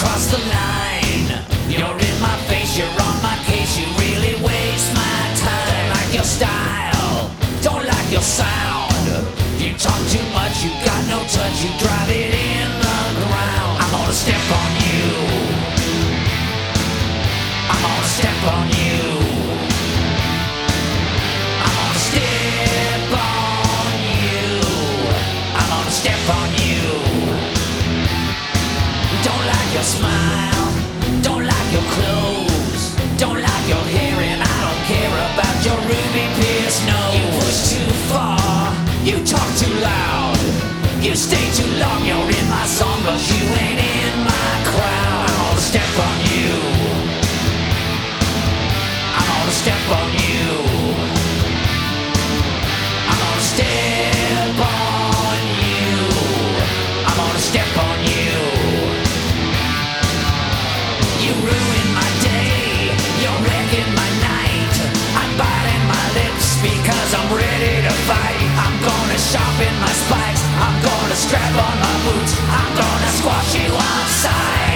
crossed the line. You're in my face, you're on my case. You really waste my time. Don't like your style, don't like your sound. You talk too much, you got no touch. You drive it in the ground. I'm gonna step on you. I'm gonna step on you. I'm gonna step on you. I'm gonna step on you. Don't like your smile, don't like your clothes, don't like your hair, and I don't care about your ruby pierced nose. You push too far, you talk too loud, you stay too long. You're in my song, but you ain't in my crowd. I'm gonna step on you. I'm gonna step on you. I'm gonna step on you. I'm gonna step on you. You ruin my day, you're wrecking my night. I'm biting my lips because I'm ready to fight. I'm gonna sharpen my spikes, I'm gonna strap on my boots, I'm gonna squash you on sight.